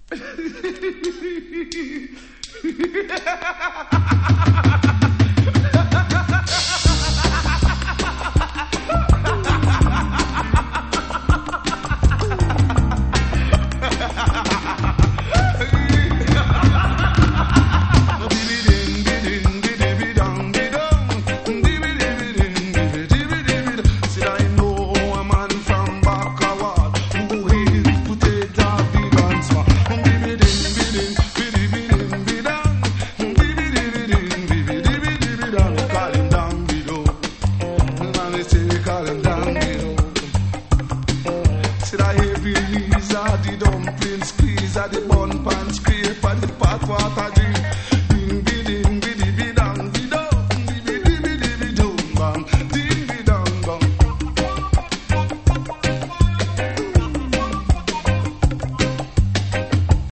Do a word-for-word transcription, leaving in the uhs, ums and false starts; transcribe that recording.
Said I heavy knees are the dumpling squeeze are the bun pan